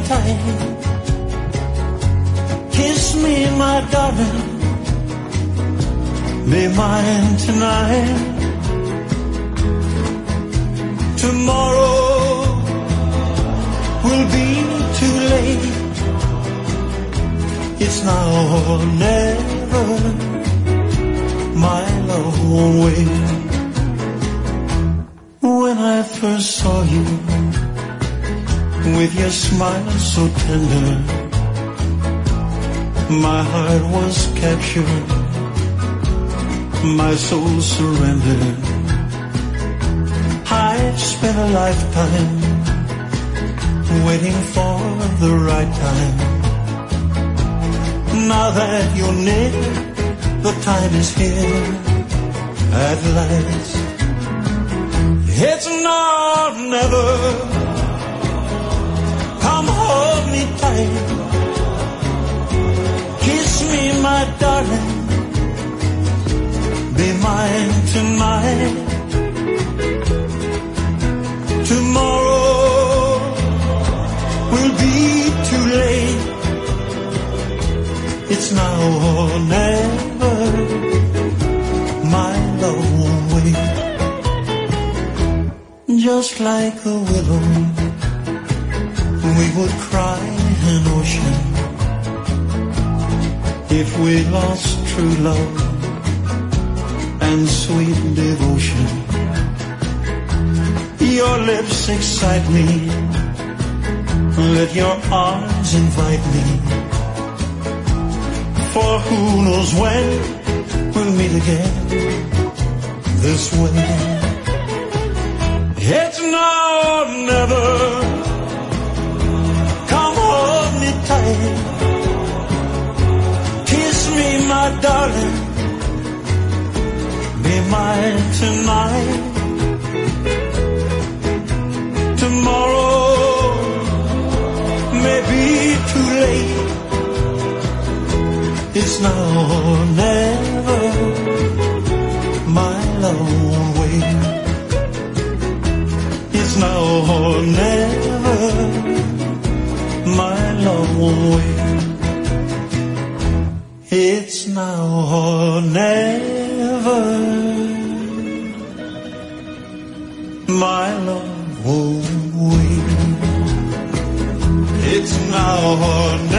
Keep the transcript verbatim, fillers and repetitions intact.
tight. Kiss me, my darling, be mine tonight. Tomorrow will be too late. It's now or never, my love won't wait. When I first saw you, with your smile so tender, my heart was captured, my soul surrendered. I've spent a lifetime waiting for the right time. Now that you're near, the time is here at last. It's now or never. Come hold me tight. Kiss me, my darling, be mine tonight. Tomorrow will be too late. It's now or never, my love won't wait. Just like a willow, we would cry an ocean if we lost true love and sweet devotion. Your lips excite me, let your arms invite me, for who knows when we'll meet again this way. It's now or never. Come hold me tight. Kiss me, my darling, be mine tonight. Tomorrow may be too late. It's now or never, my love won't wait. It's now or never, my love won't wait. It's now or never, my love won't wait. It's now or never.